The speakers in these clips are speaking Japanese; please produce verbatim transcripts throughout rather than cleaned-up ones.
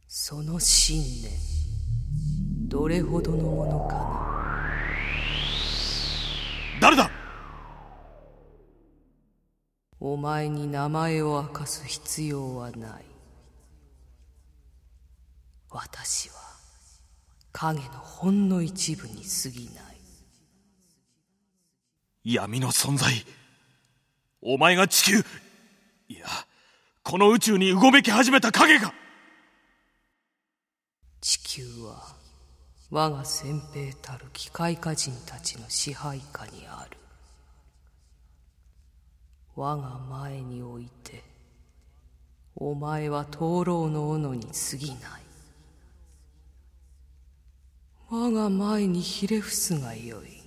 その信念、どれほどのものかな。 誰だ？ お前に名前を明かす必要はない。私は影のほんの一部に過ぎない。 闇の存在、お前が地球、いや、この宇宙にうごめき始めた影が。 地球は我が先兵たる機械化人たちの支配下にある。我が前においてお前は灯籠の斧に過ぎない。我が前にひれ伏すがよい。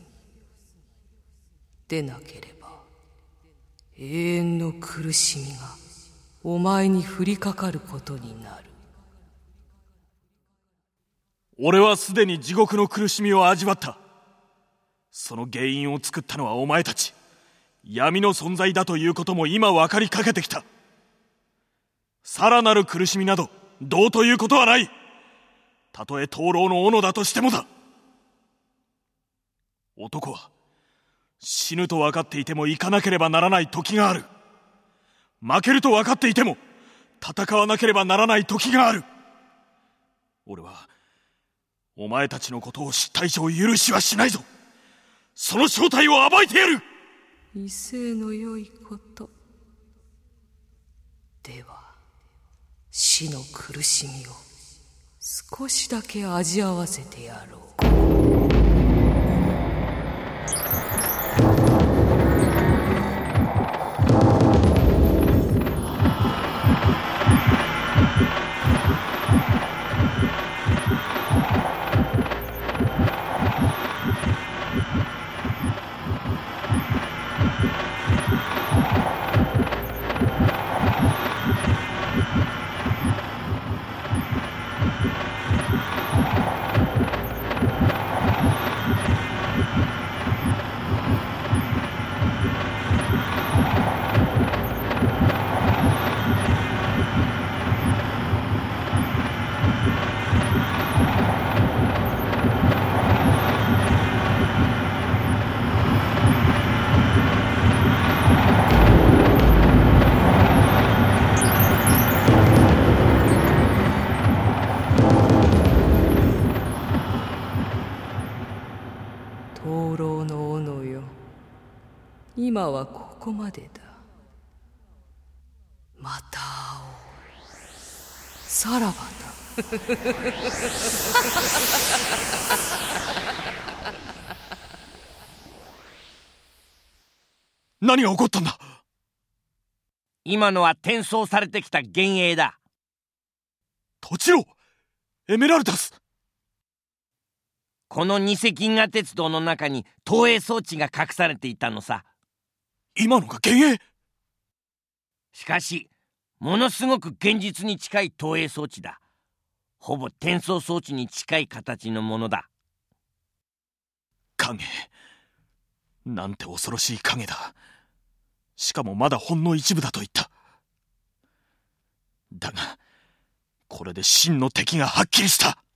でなければ永遠の苦しみがお前に降りかかることになる。 俺はすでに地獄の苦しみを味わった。その原因を作ったのはお前たち。闇の存在だということも今分かりかけてきた。さらなる苦しみなどどうということはない。たとえ灯籠の斧だとしてもだ。男は死ぬと分かっていても行かなければならない時がある。負けると分かっていても戦わなければならない時がある。俺はお前たちのことを知った以上許しはしないぞ。その正体を暴いてやる。 威勢の良いこと。では死の苦しみを少しだけ味わわせてやろう。灯籠の斧よ、今はここまでだ。また会おう。さらばだ。 何が起こったんだ？ 今のは転送されてきた幻影だ。 トチロ、エメラルダス。 この偽銀河鉄道の中に投影装置が隠されていたのさ。 今のが幻影？ しかしものすごく現実に近い投影装置だ。ほぼ転送装置に近い形のものだ。 影、なんて恐ろしい影だ。しかもまだほんの一部だと言った。だがこれで真の敵がはっきりした。